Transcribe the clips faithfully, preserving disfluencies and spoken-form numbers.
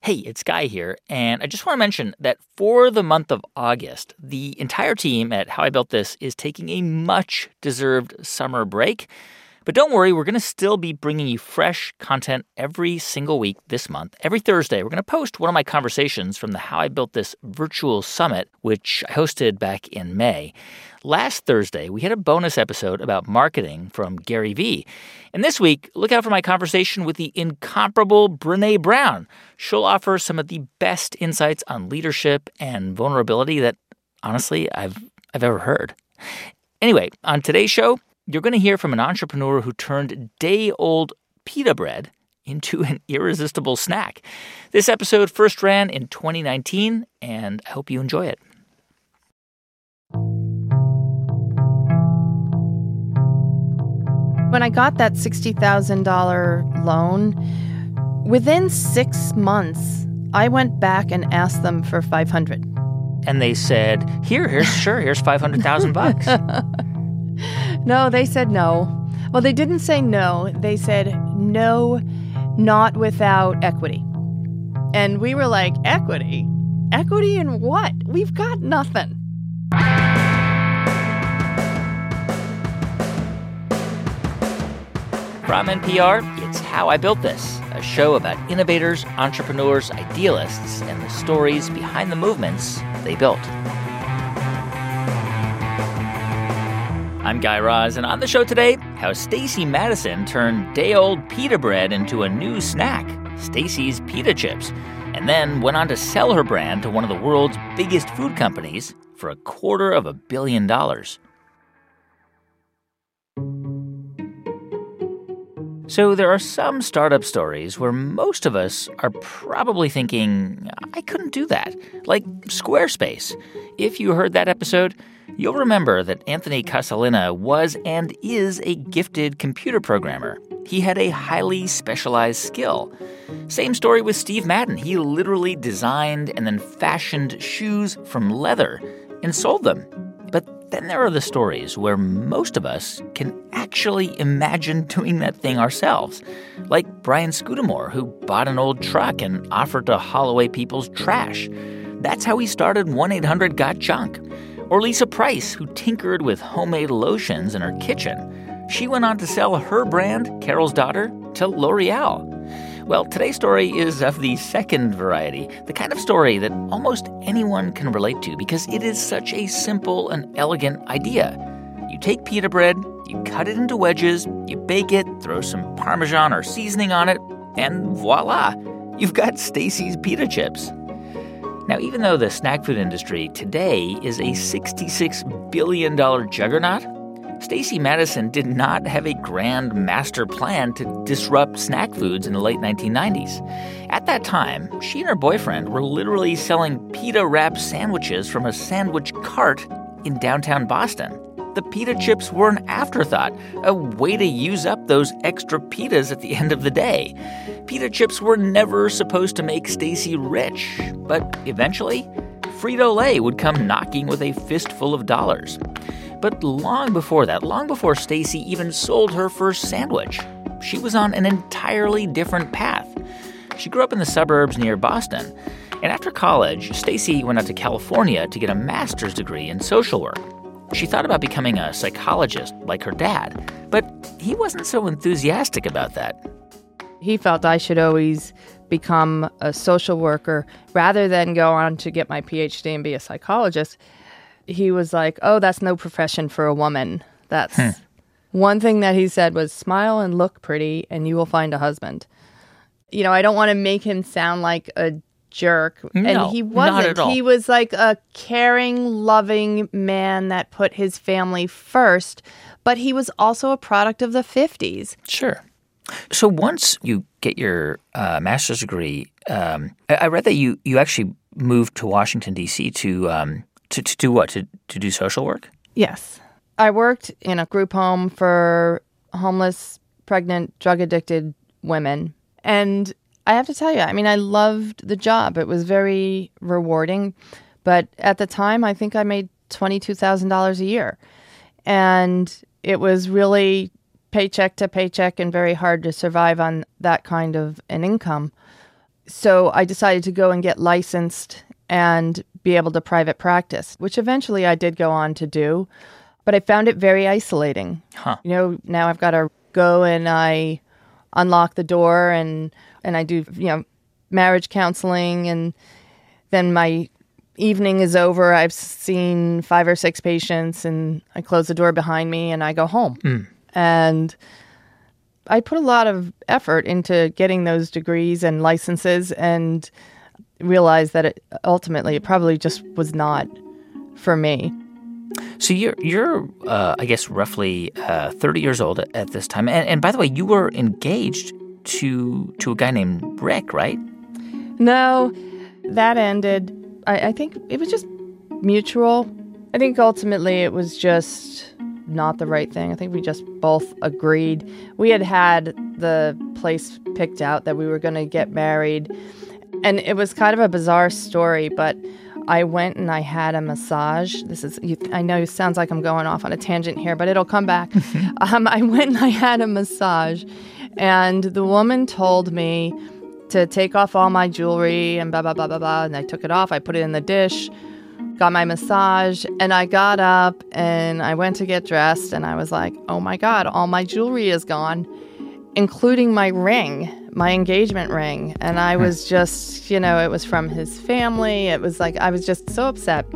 Hey, it's Guy here, and I just want to mention that for the month of August, the entire team at How I Built This is taking a much-deserved summer break. But don't worry, we're going to still be bringing you fresh content every single week this month. Every Thursday, we're going to post one of my conversations from the How I Built This virtual summit, which I hosted back in May. Last Thursday, we had a bonus episode about marketing from Gary Vee. And this week, look out for my conversation with the incomparable Brené Brown. She'll offer some of the best insights on leadership and vulnerability that, honestly, I've I've ever heard. Anyway, on today's show, you're going to hear from an entrepreneur who turned day-old pita bread into an irresistible snack. This episode first ran in twenty nineteen, and I hope you enjoy it. When I got that sixty thousand dollars loan, within six months, I went back and asked them for five hundred dollars. And they said, here, here's, sure, here's five hundred thousand bucks. No, they said no. Well, they didn't say no. They said no, not without equity. And we were like, equity? Equity in what? We've got nothing. From N P R, it's How I Built This, a show about innovators, entrepreneurs, idealists, and the stories behind the movements they built. I'm Guy Raz, and on the show today, how Stacey Madison turned day-old pita bread into a new snack, Stacey's Pita Chips, and then went on to sell her brand to one of the world's biggest food companies for a quarter of a billion dollars. So there are some startup stories where most of us are probably thinking, I couldn't do that, like Squarespace. If you heard that episode, you'll remember that Anthony Casalina was and is a gifted computer programmer. He had a highly specialized skill. Same story with Steve Madden. He literally designed and then fashioned shoes from leather and sold them. But then there are the stories where most of us can actually imagine doing that thing ourselves. Like Brian Scudamore, who bought an old truck and offered to haul away people's trash. That's how he started one eight hundred got junk. Or Lisa Price, who tinkered with homemade lotions in her kitchen. She went on to sell her brand, Carol's Daughter, to L'Oreal. Well, today's story is of the second variety, the kind of story that almost anyone can relate to because it is such a simple and elegant idea. You take pita bread, you cut it into wedges, you bake it, throw some Parmesan or seasoning on it, and voila, you've got Stacey's Pita Chips. Now, even though the snack food industry today is a sixty-six billion dollars juggernaut, Stacey Madison did not have a grand master plan to disrupt snack foods in the late nineteen nineties. At that time, she and her boyfriend were literally selling pita-wrapped sandwiches from a sandwich cart in downtown Boston. The pita chips were an afterthought, a way to use up those extra pitas at the end of the day. Pita chips were never supposed to make Stacey rich, but eventually, Frito-Lay would come knocking with a fistful of dollars. But long before that, long before Stacey even sold her first sandwich, she was on an entirely different path. She grew up in the suburbs near Boston, and after college, Stacey went out to California to get a master's degree in social work. She thought about becoming a psychologist like her dad, but he wasn't so enthusiastic about that. He felt I should always become a social worker rather than go on to get my P H D and be a psychologist. He was like, oh, that's no profession for a woman. That's hmm. One thing that he said was smile and look pretty and you will find a husband. You know, I don't want to make him sound like a jerk. No, and he wasn't. Not at all. He was like a caring, loving man that put his family first, but he was also a product of the fifties. Sure. So once you get your uh, master's degree, um, I, I read that you, you actually moved to Washington, D C to, um, to to do what? To, to do social work? Yes. I worked in a group home for homeless, pregnant, drug-addicted women. And I have to tell you, I mean, I loved the job. It was very rewarding. But at the time, I think I made twenty-two thousand dollars a year. And it was really paycheck to paycheck and very hard to survive on that kind of an income. So I decided to go and get licensed and be able to private practice, which eventually I did go on to do. But I found it very isolating. Huh. You know, now I've got to go and I unlock the door and, and I do, you know, marriage counseling. And then my evening is over. I've seen five or six patients and I close the door behind me and I go home. Mm. And I put a lot of effort into getting those degrees and licenses and realized that it, ultimately it probably just was not for me. So you're, you're uh, I guess, roughly uh, thirty years old at, at this time. And, and by the way, you were engaged to to a guy named Rick, right? No, that ended. I, I think it was just mutual. I think ultimately it was just not the right thing. I think we just both agreed. We had had the place picked out that we were going to get married. And it was kind of a bizarre story, but I went and I had a massage. This is, you, I know it sounds like I'm going off on a tangent here, but it'll come back. um, I went and I had a massage, and the woman told me to take off all my jewelry and blah, blah, blah, blah, blah. And I took it off. I put it in the dish, got my massage, and I got up and I went to get dressed, and I was like, oh my God, all my jewelry is gone, including my ring, my engagement ring. And I was just, you know, it was from his family. It was like, I was just so upset.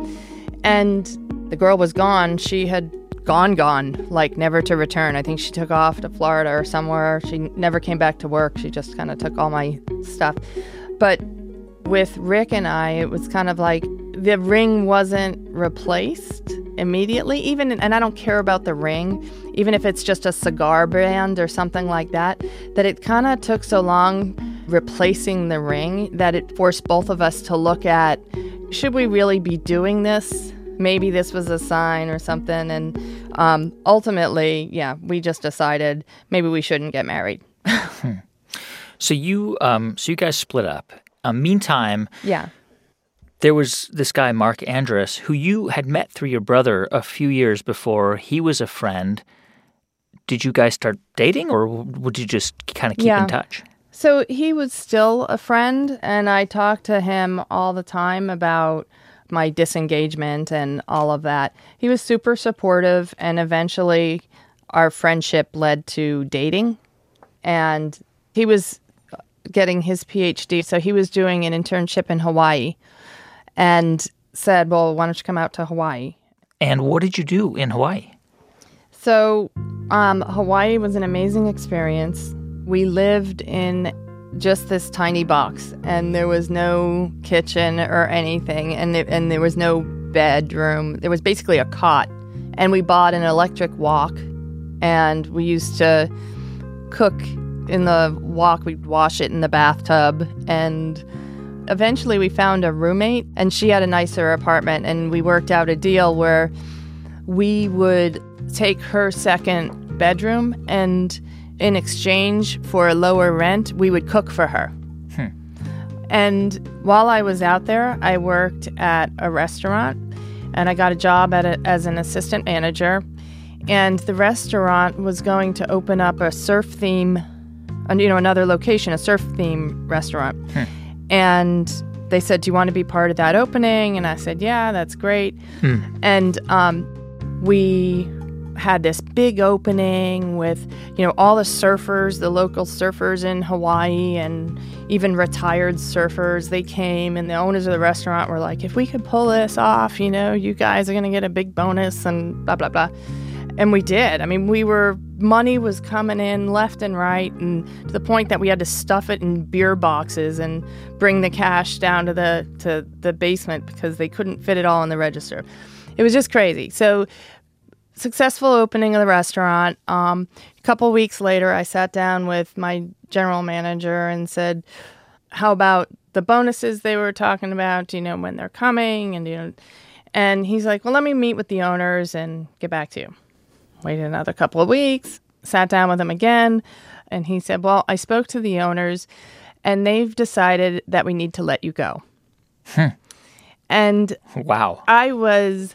And the girl was gone. She had gone, gone, like never to return. I think she took off to Florida or somewhere. She never came back to work. She just kind of took all my stuff. But with Rick and I, it was kind of like the ring wasn't replaced immediately, even, and I don't care about the ring, even if it's just a cigar brand or something like that, that it kind of took so long replacing the ring that it forced both of us to look at, should we really be doing this? Maybe this was a sign or something. And um, ultimately, yeah, we just decided maybe we shouldn't get married. hmm. So you, um, so you guys split up. Uh, meantime, yeah. There was this guy, Mark Andrus, who you had met through your brother a few years before. He was a friend. Did you guys start dating, or would you just kind of keep yeah. in touch? So he was still a friend, and I talked to him all the time about my disengagement and all of that. He was super supportive, and eventually our friendship led to dating. And he was getting his P H D, so he was doing an internship in Hawaii. And said, well, why don't you come out to Hawaii? And what did you do in Hawaii? So um, Hawaii was an amazing experience. We lived in just this tiny box, and there was no kitchen or anything, and there, and there was no bedroom. There was basically a cot, and we bought an electric wok, and we used to cook in the wok. We'd wash it in the bathtub, and eventually we found a roommate, and she had a nicer apartment, and we worked out a deal where we would take her second bedroom, and in exchange for a lower rent, we would cook for her. Hmm. And while I was out there, I worked at a restaurant, and I got a job at a, as an assistant manager, and the restaurant was going to open up a surf theme, you know, another location, a surf theme restaurant. Hmm. And they said, do you want to be part of that opening? And I said, yeah, that's great. Hmm. And um, we had this big opening with, you know, all the surfers, the local surfers in Hawaii, and even retired surfers. They came, and the owners of the restaurant were like, if we could pull this off, you know, you guys are going to get a big bonus and blah, blah, blah. And we did. I mean, we were, money was coming in left and right, and to the point that we had to stuff it in beer boxes and bring the cash down to the to the basement because they couldn't fit it all in the register. It was just crazy. So, successful opening of the restaurant. Um, a couple weeks later, I sat down with my general manager and said, how about the bonuses they were talking about, you know, when they're coming? And, you know, and he's like, well, let me meet with the owners and get back to you. Waited another couple of weeks, sat down with him again, and he said, well, I spoke to the owners, and they've decided that we need to let you go. Hmm. And wow, I was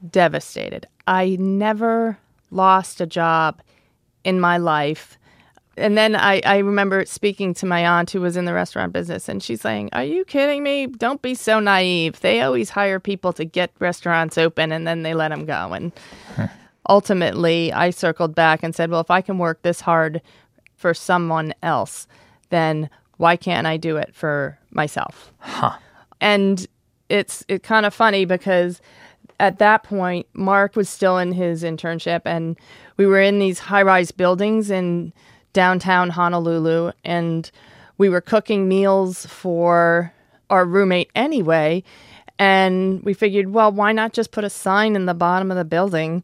devastated. I never lost a job in my life. And then I, I remember speaking to my aunt who was in the restaurant business, and she's saying, are you kidding me? Don't be so naive. They always hire people to get restaurants open, and then they let them go. And huh. ultimately, I circled back and said, well, if I can work this hard for someone else, then why can't I do it for myself? Huh. And it's it kind of funny because at that point, Mark was still in his internship, and we were in these high-rise buildings in downtown Honolulu, and we were cooking meals for our roommate anyway. And we figured, well, why not just put a sign in the bottom of the building?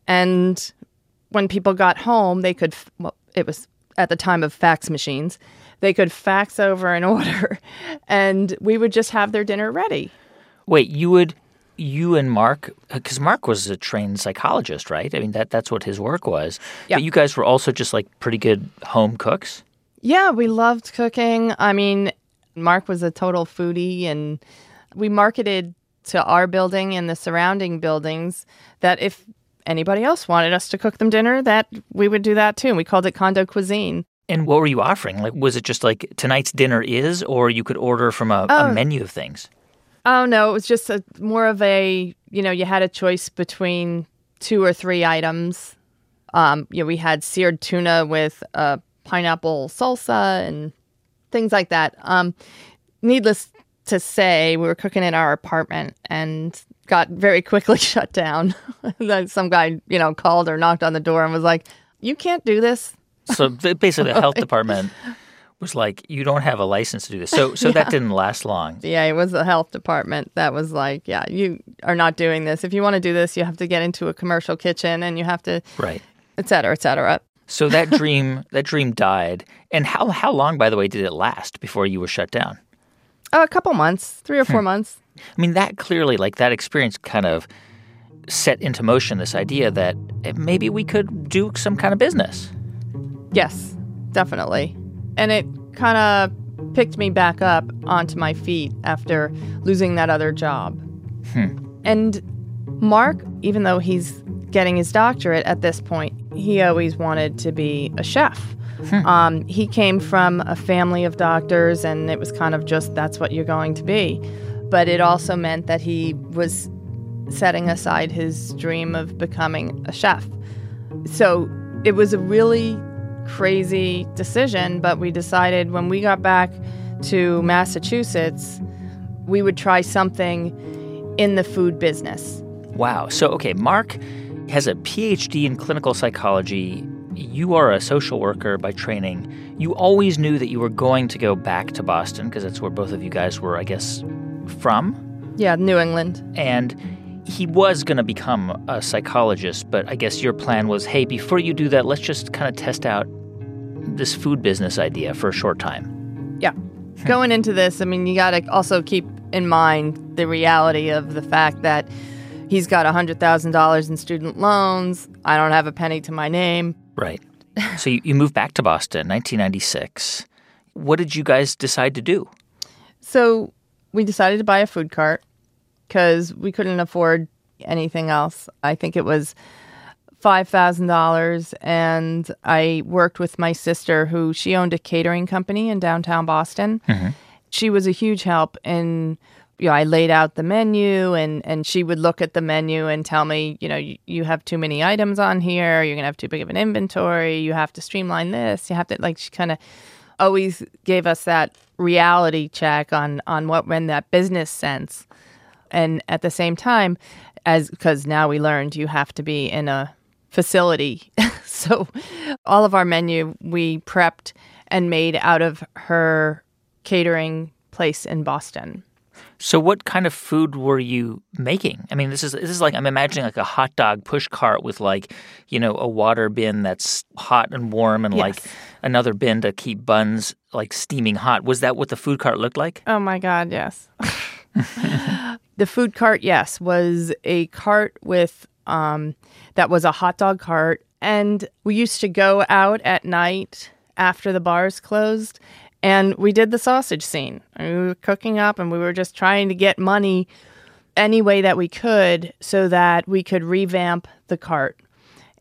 And when people got home, they could, well, it was at the time of fax machines, they could fax over an order, and we would just have their dinner ready. Wait, you would... You and Mark, because Mark was a trained psychologist, right? I mean, that that's what his work was. Yeah. But you guys were also just like pretty good home cooks? Yeah, we loved cooking. I mean, Mark was a total foodie, and we marketed to our building and the surrounding buildings that if anybody else wanted us to cook them dinner, that we would do that too. And we called it condo cuisine. And what were you offering? Like, was it just like tonight's dinner is, or you could order from a, oh. a menu of things? Oh, no, it was just a, more of a, you know, you had a choice between two or three items. Um, you know, we had seared tuna with uh, pineapple salsa and things like that. Um, needless to say, we were cooking in our apartment and got very quickly shut down. Some guy, you know, called or knocked on the door and was like, you can't do this. So basically the health department was like, you don't have a license to do this. So so yeah. That didn't last long. Yeah, it was the health department that was like, yeah, you are not doing this. If you want to do this, you have to get into a commercial kitchen and you have to, right, et cetera, et cetera. So that dream, that dream died. And how how long, by the way, did it last before you were shut down? Oh, a couple months, three or four hmm. months. I mean, that clearly, like that experience kind of set into motion this idea that maybe we could do some kind of business. Yes, definitely. And it kind of picked me back up onto my feet after losing that other job. Hmm. And Mark, even though he's getting his doctorate at this point, he always wanted to be a chef. Hmm. Um, he came from a family of doctors, and it was kind of just, that's what you're going to be. But it also meant that he was setting aside his dream of becoming a chef. So it was a really crazy decision, but we decided when we got back to Massachusetts, we would try something in the food business. Wow. So, okay, Mark has a P H D in clinical psychology. You are a social worker by training. You always knew that you were going to go back to Boston because that's where both of you guys were, I guess, from? Yeah, New England. And he was going to become a psychologist, but I guess your plan was, hey, before you do that, let's just kind of test out this food business idea for a short time. Yeah. Going into this, I mean, you got to also keep in mind the reality of the fact that he's got one hundred thousand dollars in student loans. I don't have a penny to my name. Right. So you, you moved back to Boston, nineteen ninety-six. What did you guys decide to do? So we decided to buy a food cart because we couldn't afford anything else. I think it was five thousand dollars, and I worked with my sister who she owned a catering company in downtown Boston. Mm-hmm. She was a huge help in, you know, I laid out the menu, and, and she would look at the menu and tell me, you know, you, you have too many items on here. You're going to have too big of an inventory. You have to streamline this. You have to, like, she kind of always gave us that reality check on, on what, when that business sense. And at the same time, as because now we learned you have to be in a facility. So all of our menu we prepped and made out of her catering place in Boston. So what kind of food were you making? I mean, this is this is like, I'm imagining like a hot dog push cart with like, you know, a water bin that's hot and warm and yes. like another bin to keep buns like steaming hot. Was that what the food cart looked like? Oh my God, yes. The food cart, yes, was a cart with, um, that was a hot dog cart. And we used to go out at night after the bars closed, and we did the sausage scene. And we were cooking up, and we were just trying to get money any way that we could so that we could revamp the cart.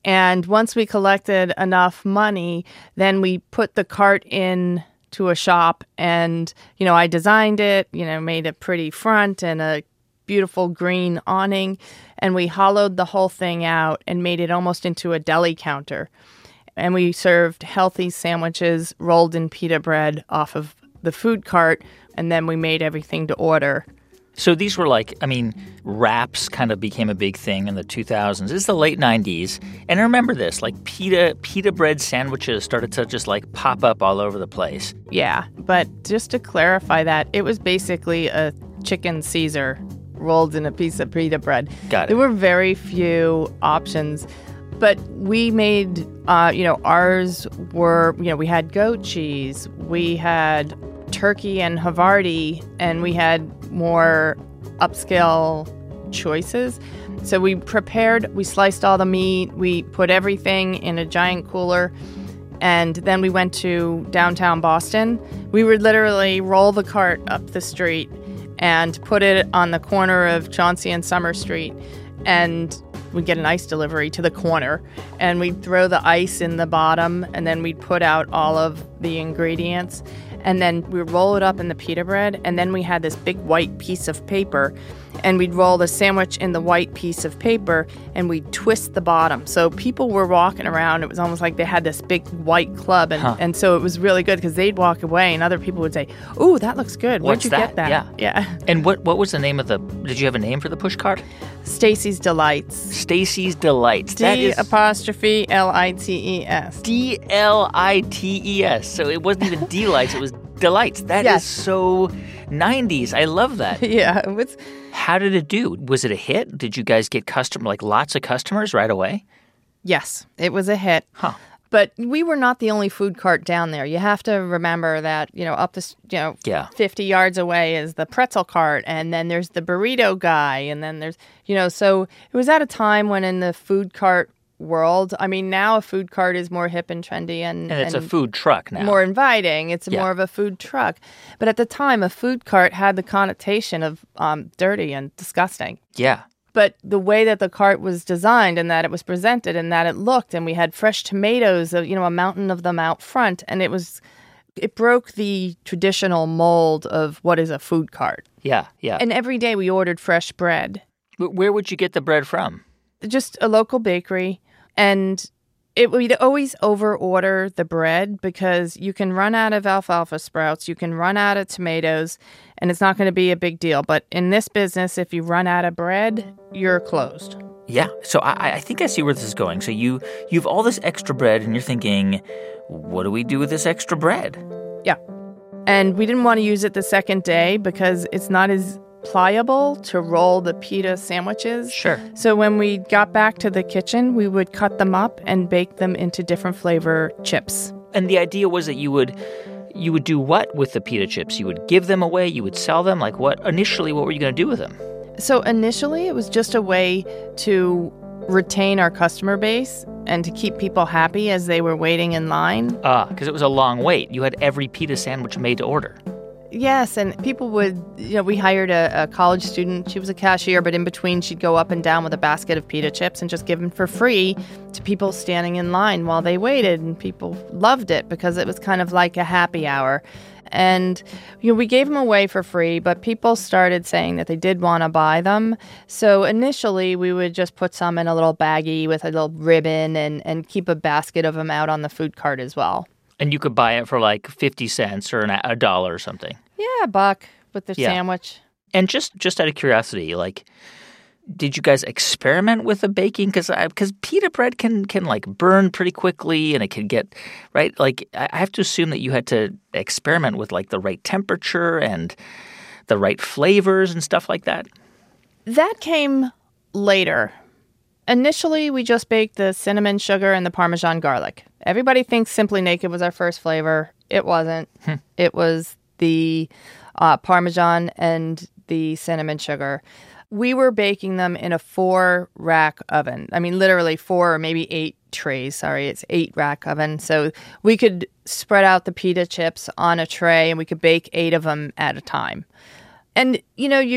And once we collected enough money, then we put the cart in to a shop and, you know, I designed it, you know, made a pretty front and a beautiful green awning, and we hollowed the whole thing out and made it almost into a deli counter. And we served healthy sandwiches rolled in pita bread off of the food cart, and then we made everything to order. So these were like, I mean, wraps kind of became a big thing in the two thousands. It's the late nineties. And I remember this, like pita pita bread sandwiches started to just like pop up all over the place. Yeah, but just to clarify that, it was basically a chicken Caesar rolled in a piece of pita bread. Got it. There were very few options. But we made, uh, you know, ours were, you know, we had goat cheese, we had turkey and Havarti, and we had more upscale choices. So we prepared, we sliced all the meat, we put everything in a giant cooler, and then we went to downtown Boston. We would literally roll the cart up the street and put it on the corner of Chauncey and Summer Street, and we'd get an ice delivery to the corner, and we'd throw the ice in the bottom, and then we'd put out all of the ingredients, and then we'd roll it up in the pita bread, and then we had this big white piece of paper, and we'd roll the sandwich in the white piece of paper, and we'd twist the bottom. So people were walking around. It was almost like they had this big white club, and, huh. and so it was really good because they'd walk away, and other people would say, "Ooh, that looks good. Where'd What's you that?" get that?" Yeah. Yeah. And what what was the name of the, did you have a name for the push cart? Stacy's Delights. Stacy's Delights. That D is apostrophe L I T E S. D L I T E S. So it wasn't even delights, it was delights. That Yes. is so nineties. I love that. Yeah, it was. How did it do? Was it a hit? Did you guys get custom like lots of customers right away? Yes, it was a hit. Huh. But we were not the only food cart down there. You have to remember that, you know, up this, you know, Yeah. fifty yards away is the pretzel cart, and then there's the burrito guy, and then there's, you know, so it was at a time when in the food cart world, I mean, now a food cart is more hip and trendy and, And it's and a food truck now. more inviting. It's Yeah. more of a food truck. But at the time, a food cart had the connotation of um, dirty and disgusting. Yeah. But the way that the cart was designed and that it was presented and that it looked, and we had fresh tomatoes, uh, you know, a mountain of them out front, and it was, it broke the traditional mold of what is a food cart. Yeah. Yeah. And every day we ordered fresh bread, Wh- Where would you get the bread from? just a local bakery, and it we'd always over order the bread because you can run out of alfalfa sprouts, you can run out of tomatoes, and it's not going to be a big deal. But in this business, if you run out of bread, you're closed. Yeah. So I, I think I see where this is going. So you you have all this extra bread, and you're thinking, what do we do with this extra bread? Yeah. And we didn't want to use it the second day because it's not as pliable to roll the pita sandwiches. Sure. So when we got back to the kitchen, we would cut them up and bake them into different flavor chips. And the idea was that you would you would do what with the pita chips? You would give them away? You would sell them? Like what? Initially, what were you going to do with them? So initially, it was just a way to retain our customer base and to keep people happy as they were waiting in line. Ah, because it was a long wait. You had every pita sandwich made to order. Yes, and people would, you know, we hired a, a college student. She was a cashier, but in between, she'd go up and down with a basket of pita chips and just give them for free to people standing in line while they waited. And people loved it because it was kind of like a happy hour. And, you know, we gave them away for free, but people started saying that they did want to buy them. So initially, we would just put some in a little baggie with a little ribbon and, and keep a basket of them out on the food cart as well. And you could buy it for like fifty cents or an, a dollar or something. Yeah, a buck with the Yeah. sandwich. And just, just out of curiosity, like, did you guys experiment with the baking? Because because pita bread can, can, like, burn pretty quickly and it can get, right? Like, I I have to assume that you had to experiment with, like, the right temperature and the right flavors and stuff like that. That came later. Initially, we just baked the cinnamon sugar and the Parmesan garlic. Everybody thinks Simply Naked was our first flavor. It wasn't. Hmm. It was the uh, Parmesan and the cinnamon sugar. We were baking them in a four-rack oven. I mean, literally four or maybe eight trays. Sorry, it's eight-rack oven. So we could spread out the pita chips on a tray, and we could bake eight of them at a time. And, you know, you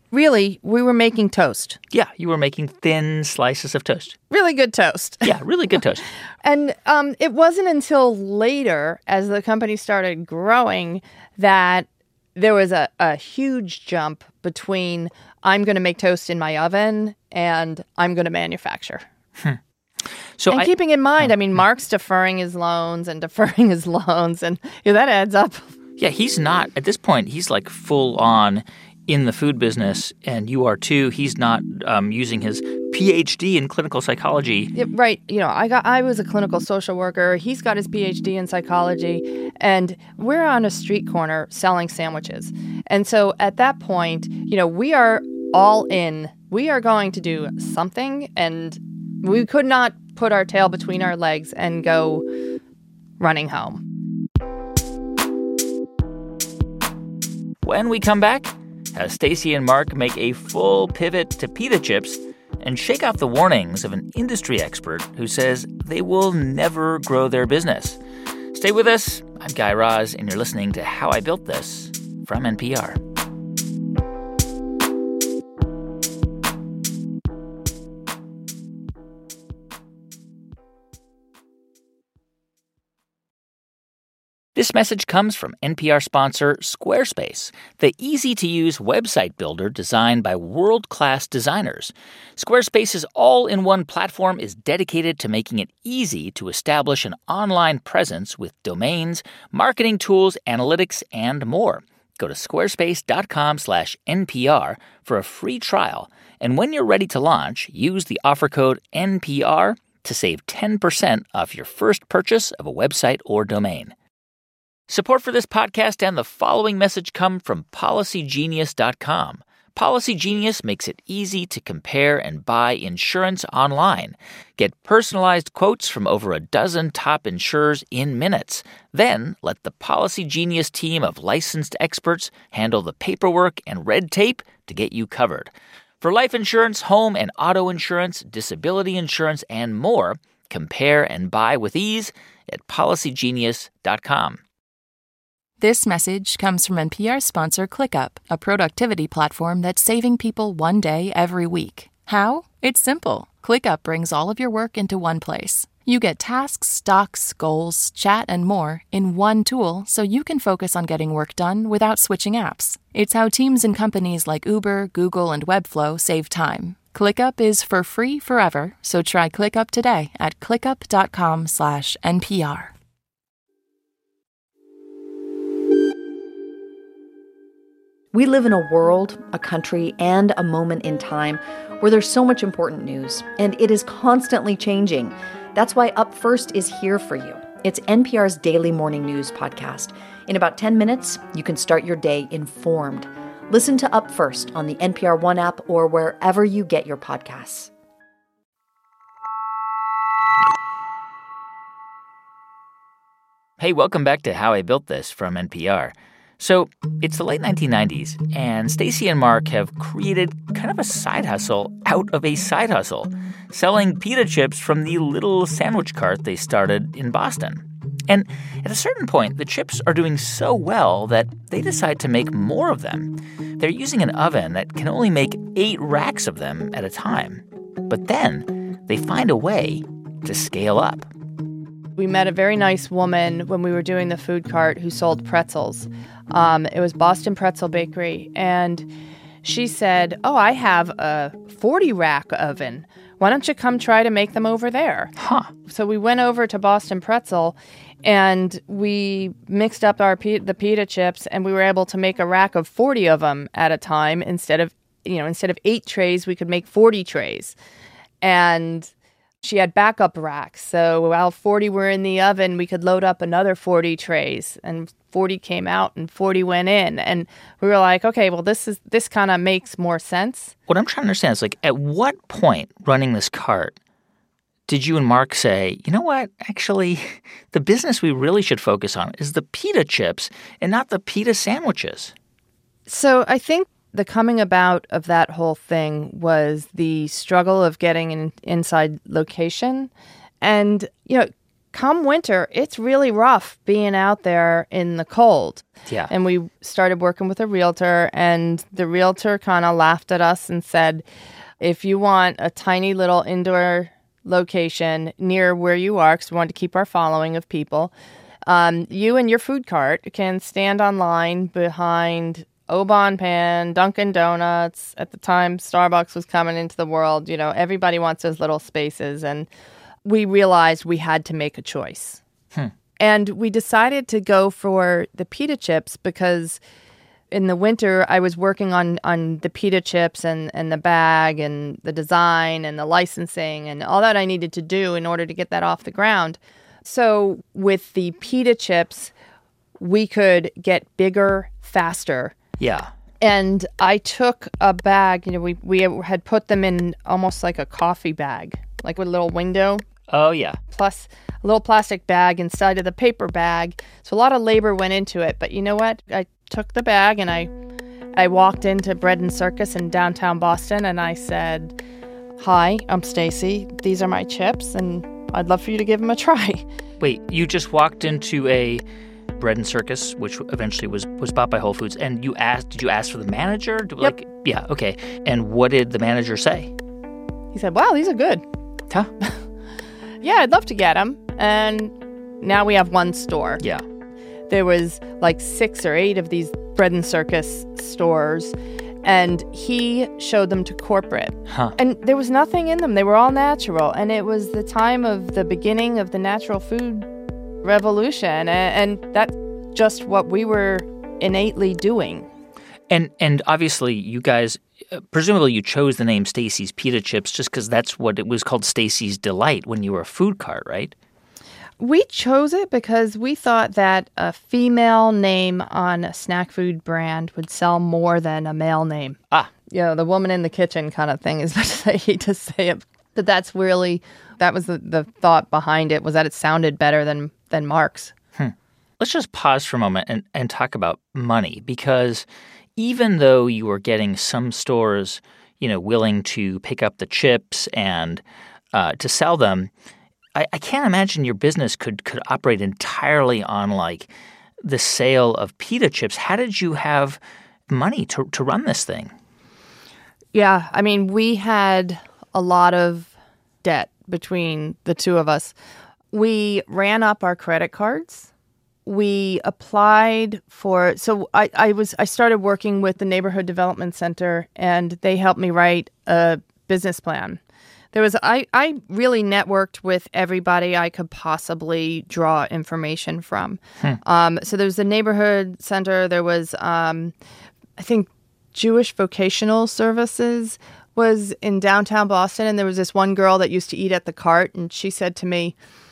Really, we were making toast. Yeah, you were making thin slices of toast. Really good toast. Yeah, really good toast. And um, it wasn't until later, as the company started growing, that there was a, a huge jump between I'm going to make toast in my oven and I'm going to manufacture. Hmm. So and I, keeping in mind, I mean, Mark's deferring his loans and deferring his loans, and yeah, that adds up. Yeah, he's not, at this point, he's like full on in the food business, and you are too. He's not um, using his P H D in clinical psychology. Yeah, right. You know, I got I was a clinical social worker. He's got his P H D in psychology, and we're on a street corner selling sandwiches. And so at that point, you know, we are all in. We are going to do something, and we could not put our tail between our legs and go running home. When we come back, how Stacey and Mark make a full pivot to pita chips and shake off the warnings of an industry expert who says they will never grow their business. Stay with us. I'm Guy Raz, and you're listening to How I Built This from N P R. This message comes from N P R sponsor Squarespace, the easy-to-use website builder designed by world-class designers. Squarespace's all-in-one platform is dedicated to making it easy to establish an online presence with domains, marketing tools, analytics, and more. Go to squarespace.com slash NPR for a free trial, and when you're ready to launch, use the offer code N P R to save ten percent off your first purchase of a website or domain. Support for this podcast and the following message come from Policy Genius dot com. Policy Genius makes it easy to compare and buy insurance online. Get personalized quotes from over a dozen top insurers in minutes. Then let the Policy Genius team of licensed experts handle the paperwork and red tape to get you covered. For life insurance, home and auto insurance, disability insurance, and more, compare and buy with ease at Policy Genius dot com. This message comes from N P R sponsor ClickUp, a productivity platform that's saving people one day every week. How? It's simple. ClickUp brings all of your work into one place. You get tasks, docs, goals, chat, and more in one tool so you can focus on getting work done without switching apps. It's how teams and companies like Uber, Google, and Webflow save time. ClickUp is for free forever, so try ClickUp today at clickup.com slash NPR. We live in a world, a country, and a moment in time where there's so much important news, and it is constantly changing. That's why Up First is here for you. It's N P R's daily morning news podcast. In about ten minutes, you can start your day informed. Listen to Up First on the N P R One app or wherever you get your podcasts. Hey, welcome back to How I Built This from N P R. So, it's the late nineteen nineties, and Stacey and Mark have created kind of a side hustle out of a side hustle, selling pita chips from the little sandwich cart they started in Boston. And at a certain point, the chips are doing so well that they decide to make more of them. They're using an oven that can only make eight racks of them at a time. But then, they find a way to scale up. We met a very nice woman when we were doing the food cart who sold pretzels. Um, it was Boston Pretzel Bakery, and she said, oh, I have a forty-rack oven. Why don't you come try to make them over there? Huh. So we went over to Boston Pretzel, and we mixed up our p- the pita chips, and we were able to make a rack of forty of them at a time. Instead of, you know, instead of eight trays, we could make forty trays. And she had backup racks, so while forty were in the oven, we could load up another forty trays, and forty came out and forty went in. And we were like, okay, well, this is this kind of makes more sense. What I'm trying to understand is, like, at what point running this cart did you and Mark say, you know what, actually, the business we really should focus on is the pita chips and not the pita sandwiches? So I think the coming about of that whole thing was the struggle of getting an inside location. And, you know, come winter, it's really rough being out there in the cold. Yeah. And we started working with a realtor, and the realtor kind of laughed at us and said, if you want a tiny little indoor location near where you are, because we want to keep our following of people, um, you and your food cart can stand on line behind Oban Pan, Dunkin' Donuts. At the time, Starbucks was coming into the world. You know, everybody wants those little spaces. And we realized we had to make a choice. Hmm. And we decided to go for the pita chips because in the winter, I was working on, on the pita chips and, and the bag and the design and the licensing and all that I needed to do in order to get that off the ground. So with the pita chips, we could get bigger faster. Yeah. And I took a bag, you know, we, we had put them in almost like a coffee bag, like with a little window. Oh, yeah. Plus a little plastic bag inside of the paper bag. So a lot of labor went into it. But you know what? I took the bag and I I walked into Bread and Circus in downtown Boston and I said, hi, I'm Stacy. These are my chips and I'd love for you to give them a try. Wait, you just walked into a Bread and Circus, which eventually was, was bought by Whole Foods, and you asked, did you ask for the manager? Yep. Like, yeah, okay. And what did the manager say? He said, wow, these are good. Huh? Yeah, I'd love to get them. And now we have one store. Yeah. There was like six or eight of these Bread and Circus stores, and he showed them to corporate. Huh. And there was nothing in them. They were all natural. And it was the time of the beginning of the natural food revolution. And, and that's just what we were innately doing. And and obviously, you guys, uh, presumably you chose the name Stacy's Pita Chips just because that's what it was called, Stacy's Delight, when you were a food cart, right? We chose it because we thought that a female name on a snack food brand would sell more than a male name. Ah. You know, the woman in the kitchen kind of thing, as much as I hate to say it. But that's really, that was the, the thought behind it, was that it sounded better than, than Mark's. Hmm. Let's just pause for a moment and, and talk about money, because even though you were getting some stores, you know, willing to pick up the chips and uh, to sell them, I, I can't imagine your business could could operate entirely on like the sale of pita chips. How did you have money to to run this thing? Yeah, I mean, we had a lot of debt between the two of us. We ran up our credit cards. We applied for, so I, I was I started working with the Neighborhood Development Center, and they helped me write a business plan. There was I, I really networked with everybody I could possibly draw information from. Hmm. Um, so there was the Neighborhood Center. There was, um, I think, Jewish Vocational Services was in downtown Boston, and there was this one girl that used to eat at the cart, and she said to me,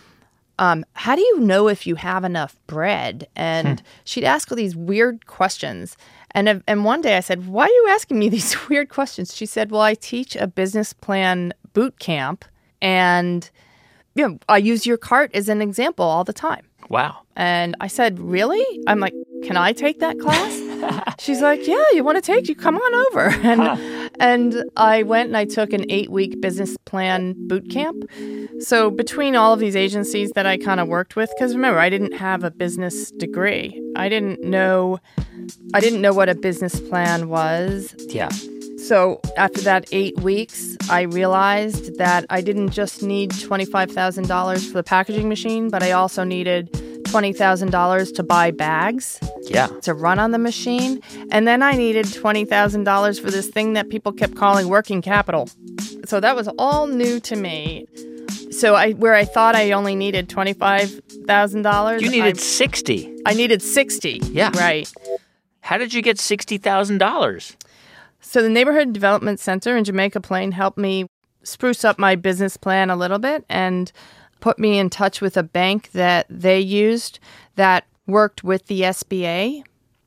Um, how do you know if you have enough bread? And hmm. she'd ask all these weird questions. And and one day I said, why are you asking me these weird questions? She said, well, I teach a business plan boot camp, and you know, I use your cart as an example all the time. Wow. And I said, really? I'm like, can I take that class? She's like, yeah, you want to take? You come on over. And huh. and I went and I took an eight-week business plan boot camp. So between all of these agencies that I kind of worked with, because remember, I didn't have a business degree. I didn't know, I didn't know what a business plan was. Yeah. So after that eight weeks, I realized that I didn't just need twenty-five thousand dollars for the packaging machine, but I also needed twenty thousand dollars to buy bags. Yeah. To run on the machine. And then I needed twenty thousand dollars for this thing that people kept calling working capital. So that was all new to me. So I, where I thought I only needed twenty-five thousand dollars. You needed I, sixty. I needed sixty. Yeah. Right. How did you get sixty thousand dollars? So the Neighborhood Development Center in Jamaica Plain helped me spruce up my business plan a little bit and put me in touch with a bank that they used that worked with the S B A.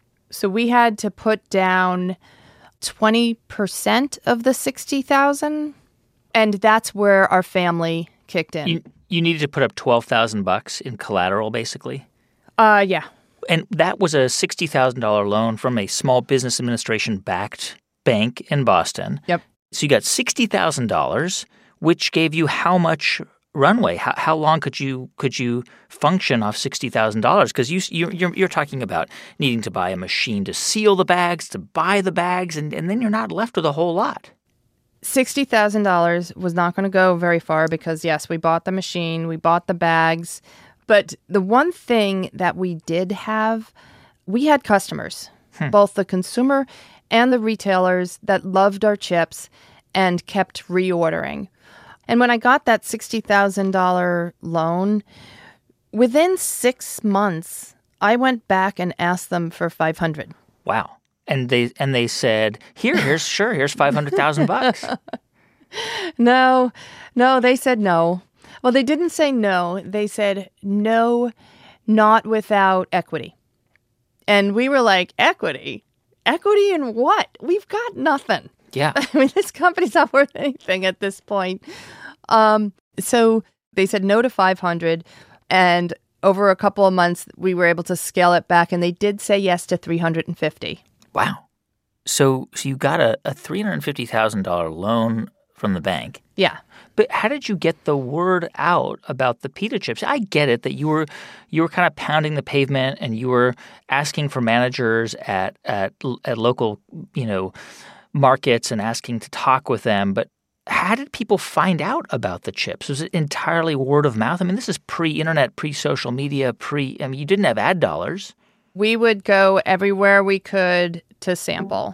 So we had to put down twenty percent of the sixty thousand dollars, and that's where our family kicked in. You, you needed to put up twelve thousand bucks in collateral, basically? Uh, yeah. And that was a sixty thousand dollars loan from a Small Business Administration-backed bank in Boston. Yep. So you got sixty thousand dollars, which gave you how much runway? How, how long could you could you function off sixty thousand dollars? Because you you're, you're you're talking about needing to buy a machine to seal the bags, to buy the bags, and, and then you're not left with a whole lot. sixty thousand dollars was not going to go very far because, yes, we bought the machine, we bought the bags. But the one thing that we did have, we had customers, hmm. both the consumer and the retailers that loved our chips and kept reordering. And when I got that sixty thousand dollars loan, within six months, I went back and asked them for five hundred dollars. Wow. And they and they said, here, here's sure, here's five hundred thousand bucks. No, no, they said no. Well, they didn't say no. They said no, not without equity. And we were like, equity? Equity in what? We've got nothing. Yeah. I mean, this company's not worth anything at this point. Um, so they said no to five hundred, and over a couple of months, we were able to scale it back, and they did say yes to three hundred fifty. Wow. So so you got a, a three hundred fifty thousand dollars loan from the bank. Yeah. But how did you get the word out about the pita chips? I get it that you were you were kind of pounding the pavement and you were asking for managers at at at local, you know, markets and asking to talk with them. But how did people find out about the chips? Was it entirely word of mouth? I mean, this is pre-internet, pre-social media, pre – I mean, you didn't have ad dollars. We would go everywhere we could to sample.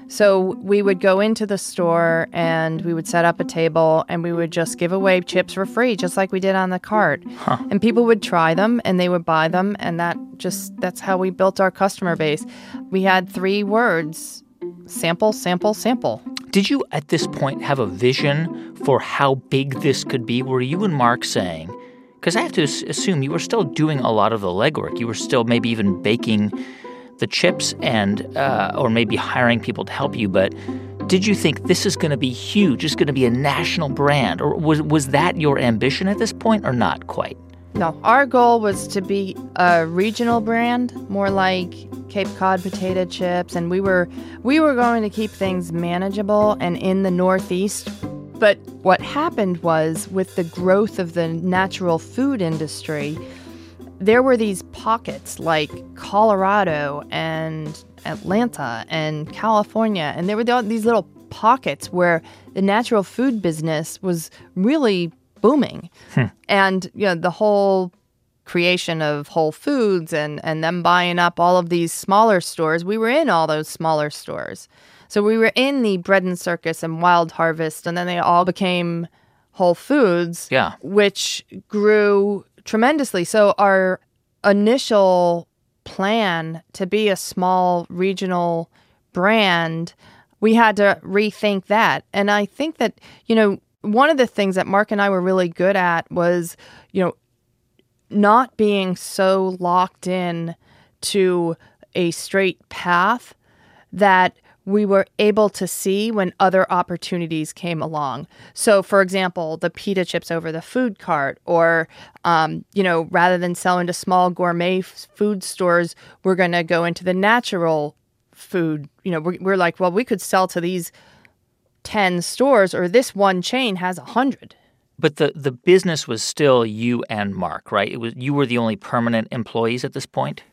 So we would go into the store and we would set up a table and we would just give away chips for free, just like we did on the cart. Huh. And people would try them and they would buy them, and that just that's how we built our customer base. We had three words: sample, sample, sample. Did you at this point have a vision for how big this could be? Were you and Mark saying, because I have to assume you were still doing a lot of the legwork. You were still maybe even baking the chips and uh, or maybe hiring people to help you. But did you think this is going to be huge? It's going to be a national brand? Or was was that your ambition at this point or not quite? No, our goal was to be a regional brand, more like Cape Cod potato chips. And we were we were going to keep things manageable and in the Northeast. But what happened was, with the growth of the natural food industry, there were these pockets like Colorado and Atlanta and California, and there were these little pockets where the natural food business was really booming. Hmm. And, you know, the whole creation of Whole Foods and, and them buying up all of these smaller stores, we were in all those smaller stores. So we were in the Bread and Circus and Wild Harvest, and then they all became Whole Foods, yeah. which grew tremendously. So our initial plan to be a small regional brand, we had to rethink that. And I think that, you know, one of the things that Mark and I were really good at was, you know, not being so locked in to a straight path that we were able to see when other opportunities came along. So, for example, the pita chips over the food cart, or, um, you know, rather than selling to small gourmet f- food stores, we're going to go into the natural food. You know, we're, we're like, well, we could sell to these ten stores, or this one chain has a hundred. But the, the business was still you and Mark, right? It was you were the only permanent employees at this point?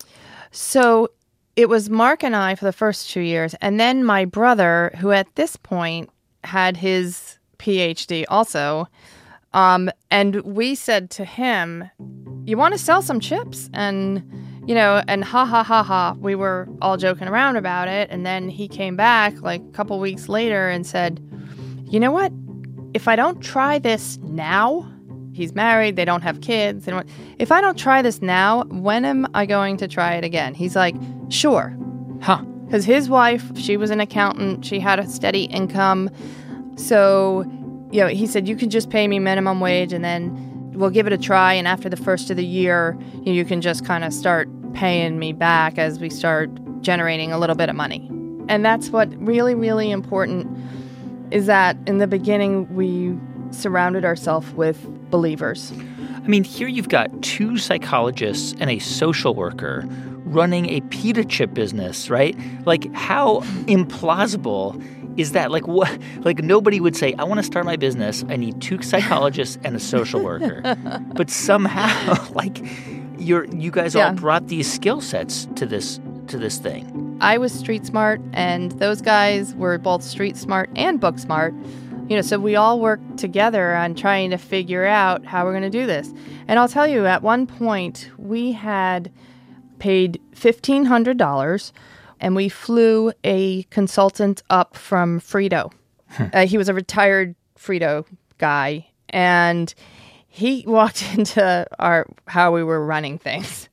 So it was Mark and I for the first two years, and then my brother, who at this point had his P H D also, um, and we said to him, you want to sell some chips? And, you know, and ha, ha, ha, ha, we were all joking around about it, and then he came back like a couple weeks later and said, you know what? If I don't try this now, he's married, they don't have kids. They don't, if I don't try this now, when am I going to try it again? He's like, sure. Huh. Because his wife, she was an accountant. She had a steady income. So, you know, he said, you can just pay me minimum wage and then we'll give it a try. And after the first of the year, you know, you can just kind of start paying me back as we start generating a little bit of money. And that's what really, really important is that in the beginning, we surrounded ourselves with believers. I mean, here you've got two psychologists and a social worker running a pita chip business, right? Like, how implausible is that? Like, what? Like, nobody would say, I want to start my business. I need two psychologists and a social worker. But somehow, like, you're you guys Yeah. all brought these skill sets to this to this thing. I was street smart, and those guys were both street smart and book smart. You know, so we all worked together on trying to figure out how we're going to do this. And I'll tell you, at one point, we had paid fifteen hundred dollars, and we flew a consultant up from Frito. Uh, he was a retired Frito guy, and he walked into our how we were running things.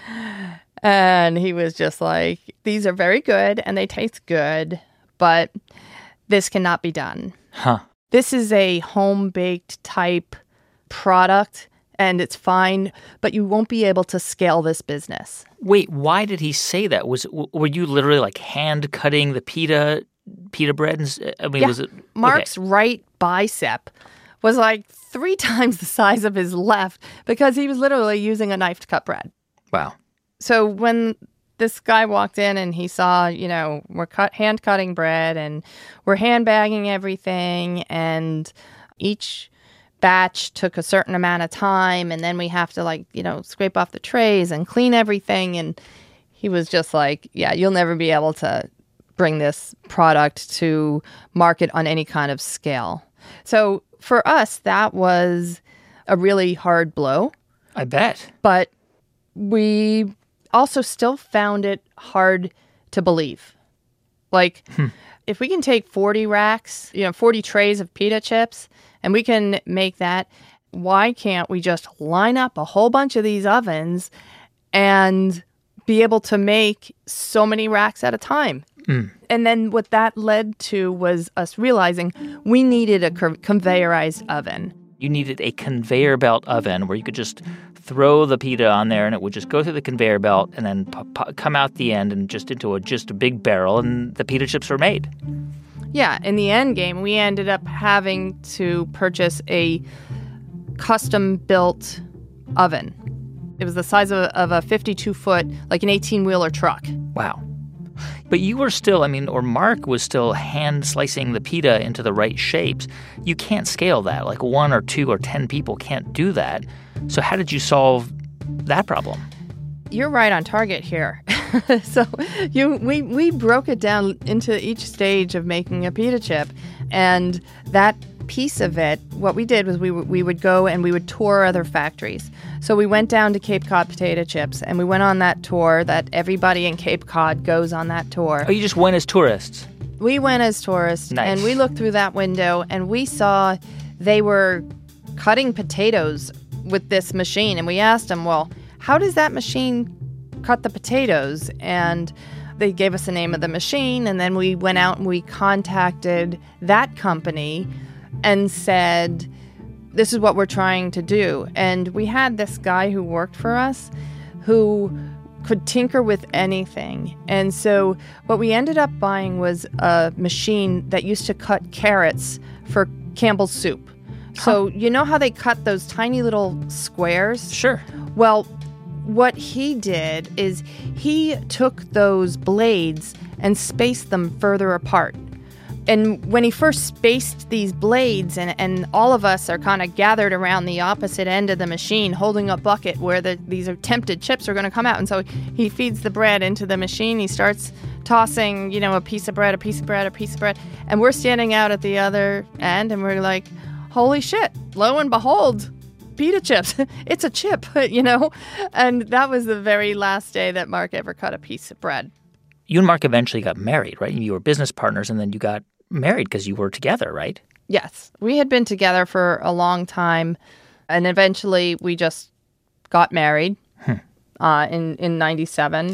And he was just like, these are very good, and they taste good, but this cannot be done. Huh. This is a home-baked type product, and it's fine, but you won't be able to scale this business. Wait, why did he say that? Was w- were you literally like hand cutting the pita pita bread? And, s- I mean, Yeah. was it Mark's right bicep was like three times the size of his left because he was literally using a knife to cut bread. Wow. So when this guy walked in and he saw, you know, we're cut hand cutting bread and we're hand bagging everything, and each batch took a certain amount of time, and then we have to, like, you know, scrape off the trays and clean everything. And he was just like, yeah, you'll never be able to bring this product to market on any kind of scale. So for us, that was a really hard blow. I bet. But we also still found it hard to believe. Like, Hmm. if we can take forty racks, you know, forty trays of pita chips, and we can make that, why can't we just line up a whole bunch of these ovens and be able to make so many racks at a time? Mm. And then what that led to was us realizing we needed a co- conveyorized oven. You needed a conveyor belt oven where you could just throw the pita on there and it would just go through the conveyor belt and then p- p- come out the end and just into a just a big barrel, and the pita chips were made. Yeah, in the end game, we ended up having to purchase a custom-built oven. It was the size of a, of a fifty-two foot, like an eighteen-wheeler truck. Wow. But you were still, I mean, or Mark was still hand slicing the pita into the right shapes. You can't scale that. Like one or two or ten people can't do that. So how did you solve that problem? You're right on target here. so you we, we broke it down into each stage of making a pita chip. And that piece of it, what we did was we, w- we would go and we would tour other factories. So we went down to Cape Cod Potato Chips, and we went on that tour that everybody in Cape Cod goes on that tour. Oh, you just went as tourists? We went as tourists, Nice. and we looked through that window, and we saw they were cutting potatoes with this machine. And we asked them, well, how does that machine cut the potatoes? And they gave us the name of the machine, and then we went out and we contacted that company and said, this is what we're trying to do. And we had this guy who worked for us who could tinker with anything. And so what we ended up buying was a machine that used to cut carrots for Campbell's soup. So you know how they cut those tiny little squares? Sure. Well, what he did is he took those blades and spaced them further apart. And when he first spaced these blades, and, and all of us are kind of gathered around the opposite end of the machine holding a bucket where the, these attempted chips are going to come out. And so he feeds the bread into the machine. He starts tossing, you know, a piece of bread, a piece of bread, a piece of bread. And we're standing out at the other end, and we're like, holy shit, lo and behold, pita chips. It's a chip, you know? And that was the very last day that Mark ever cut a piece of bread. You and Mark eventually got married, right? You were business partners, and then you got married because you were together, right? Yes. We had been together for a long time, and eventually we just got married Hmm. uh, in, in ninety-seven,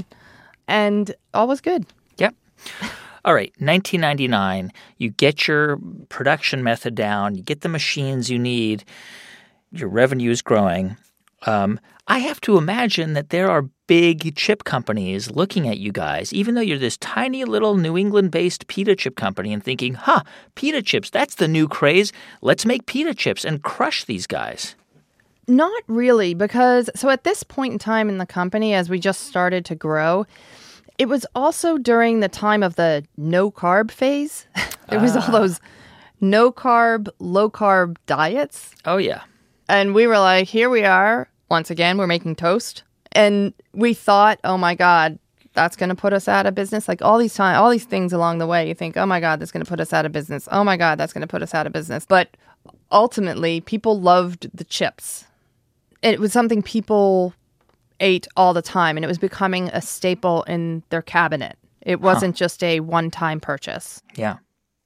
and all was good. Yep. All right, nineteen ninety-nine, you get your production method down, you get the machines you need, your revenue is growing. Um, I have to imagine that there are big chip companies looking at you guys, even though you're this tiny little New England-based pita chip company, and thinking, huh, pita chips, that's the new craze. Let's make pita chips and crush these guys. Not really, because so at this point in time in the company, as we just started to grow, it was also during the time of the no carb phase. There was ah. all those no carb, low carb diets. Oh, yeah. And we were like, here we are. Once again, we're making toast. And we thought, oh my God, that's going to put us out of business. Like all these time, all these things along the way, you think, oh my God, that's going to put us out of business. Oh my God, that's going to put us out of business. But ultimately, people loved the chips. It was something people ate all the time, and it was becoming a staple in their cabinet. It wasn't huh. just a one-time purchase. Yeah.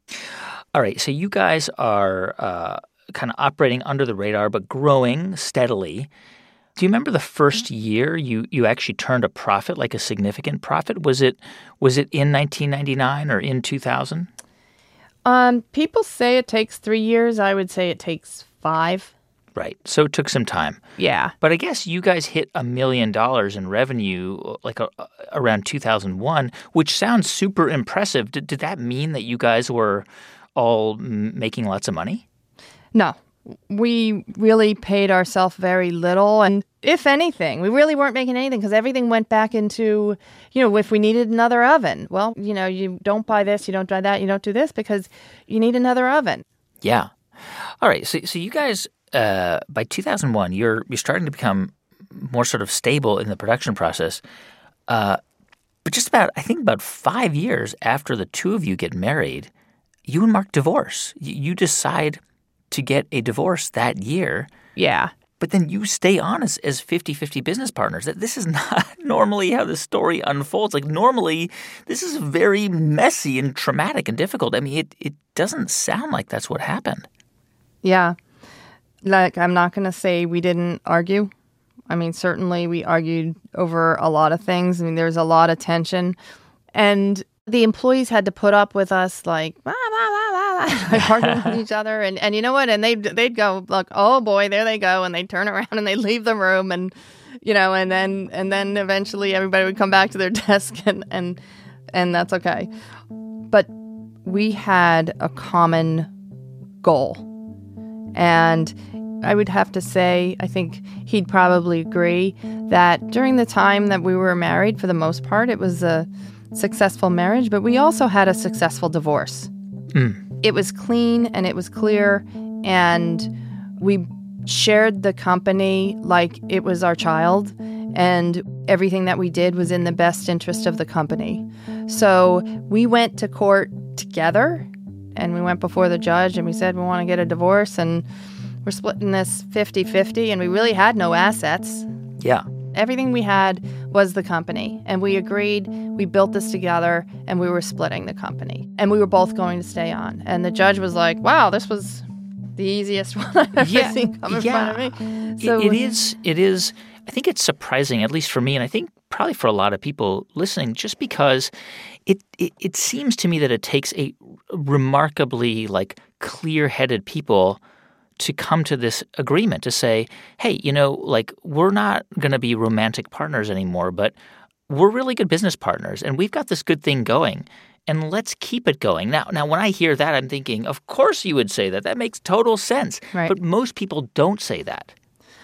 All right. So you guys are uh, kind of operating under the radar, but growing steadily. Do you remember the first year you, you actually turned a profit, like a significant profit? Was it was it in nineteen ninety-nine or in two thousand? Um, people say it takes three years. I would say it takes five. Right. So it took some time. Yeah. But I guess you guys hit a million dollars in revenue like a, around two thousand one, which sounds super impressive. Did, did that mean that you guys were all making lots of money? No. We really paid ourselves very little. And if anything, we really weren't making anything because everything went back into, you know, if we needed another oven. Well, you know, you don't buy this, you don't buy that, you don't do this because you need another oven. Yeah. All right. So, so you guys, uh, by two thousand one, you're you're starting to become more sort of stable in the production process. Uh, but just about, I think about five years after the two of you get married, you and Mark divorce. You, you decide to get a divorce that year. Yeah. But then you stay on as, as fifty-fifty business partners. This is not normally how the story unfolds. Like normally, this is very messy and traumatic and difficult. I mean, it, it doesn't sound like that's what happened. Yeah. Like, I'm not going to say we didn't argue. I mean, certainly we argued over a lot of things. I mean, there's a lot of tension. And the employees had to put up with us like, ah, ah, ah, ah, arguing with each other. And, and you know what? And they'd, they'd go, like, oh, boy, there they go. And they'd turn around and they'd leave the room. And, you know, and then and then eventually everybody would come back to their desk and, and, and that's okay. But we had a common goal. And I would have to say, I think he'd probably agree that during the time that we were married, for the most part, it was a successful marriage, but we also had a successful divorce. Mm. It was clean and it was clear, and we shared the company like it was our child, and everything that we did was in the best interest of the company. So we went to court together, and we went before the judge, and we said we want to get a divorce, and we're splitting this fifty-fifty, and we really had no assets. Yeah. Everything we had was the company, and we agreed, we built this together, and we were splitting the company. And we were both going to stay on. And the judge was like, wow, this was the easiest one I've ever yeah, seen come in yeah. front of me. So, it, it is, it is, I think it's surprising, at least for me, and I think probably for a lot of people listening, just because it, it, it seems to me that it takes a remarkably, like, clear-headed people to come to this agreement to say, hey, you know, like, we're not going to be romantic partners anymore, but we're really good business partners, and we've got this good thing going, and let's keep it going. Now, now, when I hear that, I'm thinking, of course you would say that. That makes total sense. Right. But most people don't say that.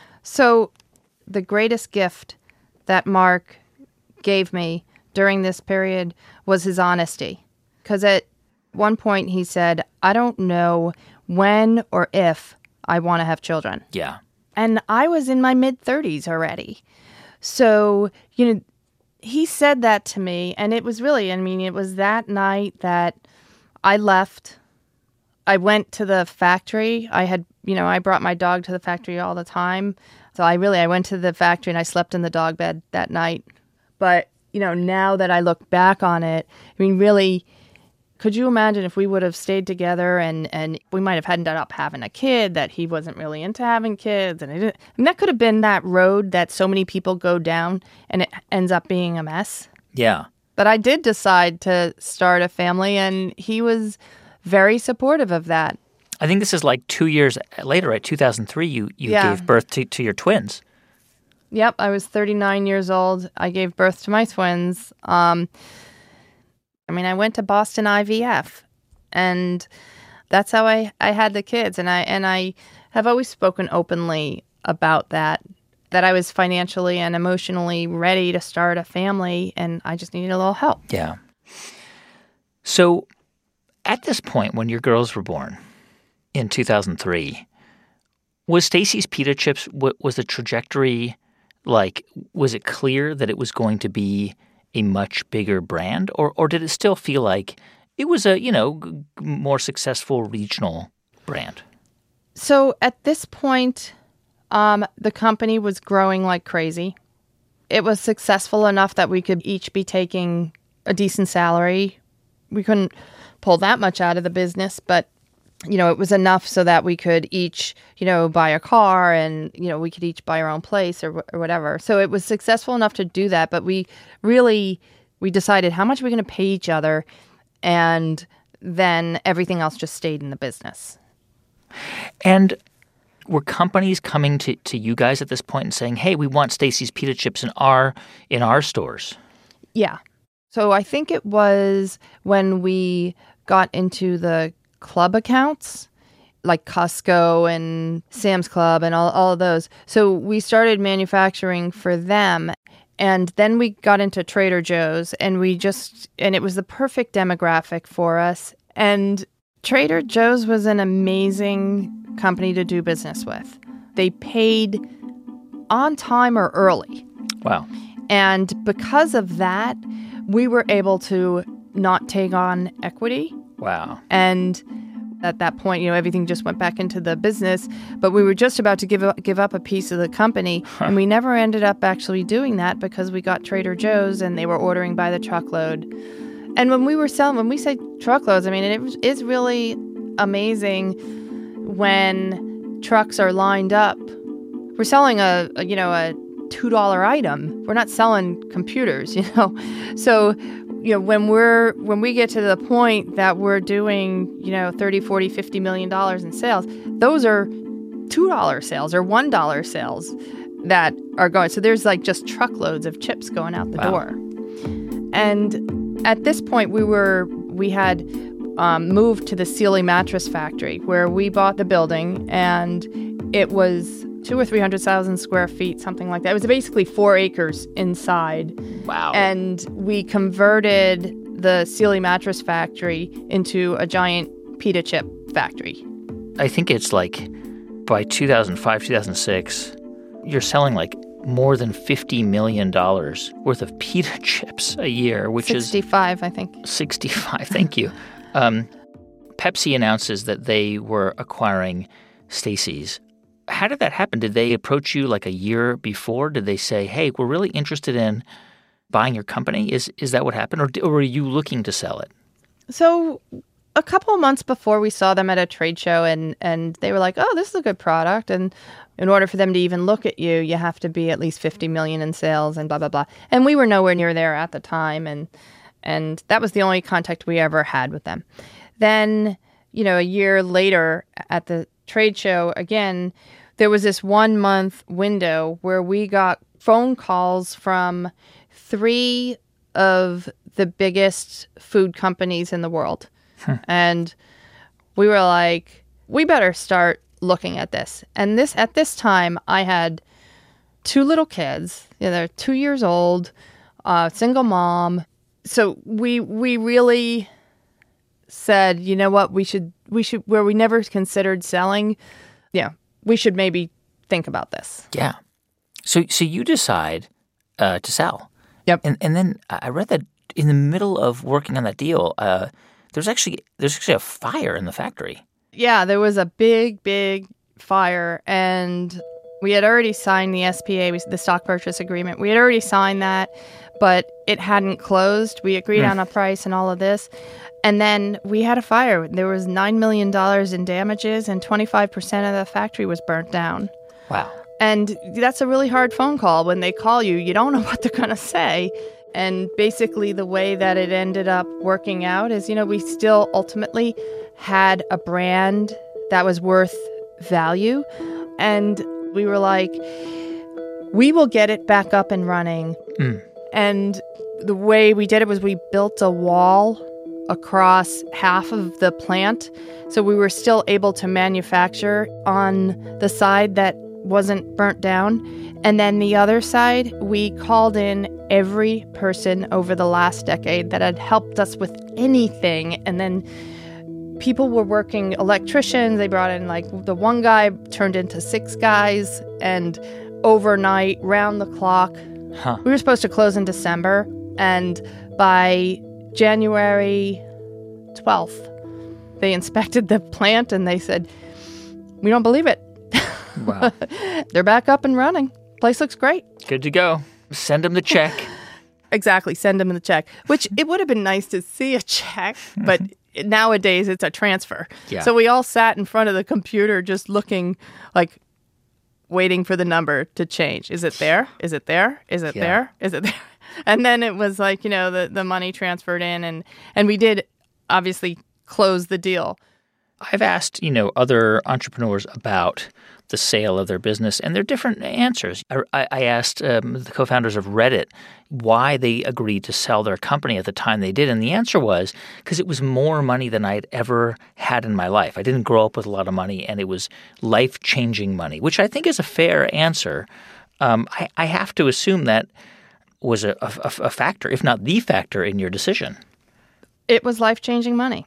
So the greatest gift that Mark gave me during this period was his honesty. Because at one point he said, I don't know when or if I want to have children. Yeah. And I was in my mid-thirties already. So, you know, he said that to me, and it was really, I mean, it was that night that I left. I went to the factory. I had, you know, I brought my dog to the factory all the time. So I really, I went to the factory and I slept in the dog bed that night. But, you know, now that I look back on it, I mean, really, could you imagine if we would have stayed together and, and we might have ended up having a kid, that he wasn't really into having kids? And it didn't, I mean, that could have been that road that so many people go down, and it ends up being a mess. Yeah. But I did decide to start a family, and he was very supportive of that. I think this is like two years later, right? two thousand three, you, you yeah. gave birth to, to your twins. Yep. I was thirty-nine years old. I gave birth to my twins. Um I mean, I went to Boston I V F, and that's how I, I had the kids. And I and I have always spoken openly about that, that I was financially and emotionally ready to start a family, and I just needed a little help. Yeah. So at this point, when your girls were born in two thousand three, was Stacy's Pita Chips, was the trajectory, like, was it clear that it was going to be a much bigger brand? Or or did it still feel like it was a, you know, g- more successful regional brand? So at this point, um, the company was growing like crazy. It was successful enough that we could each be taking a decent salary. We couldn't pull that much out of the business, but, you know, it was enough so that we could each, you know, buy a car and, you know, we could each buy our own place or, or whatever. So it was successful enough to do that, but we really, we decided how much we're going to pay each other, and then everything else just stayed in the business. And were companies coming to, to you guys at this point and saying, hey, we want Stacy's Pita Chips in our in our stores? Yeah. So I think it was when we got into the club accounts, like Costco and Sam's Club and all, all of those. So we started manufacturing for them. And then we got into Trader Joe's, and we just, and it was the perfect demographic for us. And Trader Joe's was an amazing company to do business with. They paid on time or early. Wow. And because of that, we were able to not take on equity. Wow. And at that point, you know, everything just went back into the business, but we were just about to give up, give up a piece of the company, huh. and we never ended up actually doing that because we got Trader Joe's and they were ordering by the truckload. And when we were selling, when we say truckloads, I mean, it is really amazing when trucks are lined up. We're selling a, a you know, a two dollar item. We're not selling computers, you know. So, you know, when we're when we get to the point that we're doing, you know, thirty, forty, fifty million dollars in sales, those are two dollar sales or one dollar sales that are going. So there's like just truckloads of chips going out the wow. door. And at this point, we were we had um, moved to the Sealy Mattress Factory, where we bought the building, and it was two or three hundred thousand square feet, something like that. It was basically four acres inside. Wow! And we converted the Sealy Mattress Factory into a giant pita chip factory. I think it's like by two thousand five, two thousand six, you're selling like more than fifty million dollars worth of pita chips a year, which sixty-five, is... sixty-five, I think. sixty-five, thank you. Um, Pepsi announces that they were acquiring Stacy's. How did that happen? Did they approach you like a year before? Did they say, hey, we're really interested in buying your company? Is is that what happened? Or, or were you looking to sell it? So a couple of months before, we saw them at a trade show, and, and they were like, oh, this is a good product. And in order for them to even look at you, you have to be at least fifty million in sales and blah, blah, blah. And we were nowhere near there at the time. And and that was the only contact we ever had with them. Then, you know, a year later at the trade show, again, there was this one month window where we got phone calls from three of the biggest food companies in the world. Huh. And we were like, we better start looking at this. And this at this time, I had two little kids. You know, they're two years old, uh, single mom. So we we really said, you know what, we should we should where we never considered selling. Yeah, we should maybe think about this. Yeah. So so you decide uh, to sell. Yep. And and then I read that in the middle of working on that deal, uh, there's actually there's actually a fire in the factory. Yeah, there was a big, big fire, and we had already signed the S P A, the stock purchase agreement. We had already signed that, but it hadn't closed. We agreed mm. on a price and all of this. And then we had a fire. There was nine million dollars in damages, and twenty-five percent of the factory was burnt down. Wow. And that's a really hard phone call. When they call you, you don't know what they're going to say. And basically the way that it ended up working out is, you know, we still ultimately had a brand that was worth value. And we were like, we will get it back up and running. Mm. And the way we did it was we built a wall across half of the plant. So we were still able to manufacture on the side that wasn't burnt down. And then the other side, we called in every person over the last decade that had helped us with anything. And then people were working, electricians, they brought in, like, the one guy turned into six guys, and overnight, round the clock. Huh. We were supposed to close in December, and by January twelfth, they inspected the plant and they said, we don't believe it. Wow. They're back up and running. Place looks great. Good to go. Send them the check. Exactly. Send them the check, which it would have been nice to see a check, but nowadays it's a transfer. Yeah. So we all sat in front of the computer just looking, like, waiting for the number to change. Is it there? Is it there? Is it Yeah. there? Is it there? And then it was like, you know, the, the money transferred in, and, and we did obviously close the deal. I've asked, you know, other entrepreneurs about the sale of their business, and they're different answers. I, I asked um, the co-founders of Reddit why they agreed to sell their company at the time they did, and the answer was because it was more money than I'd ever had in my life. I didn't grow up with a lot of money, and it was life-changing money, which I think is a fair answer. Um, I, I have to assume that was a, a, a factor, if not the factor, in your decision. It was life-changing money,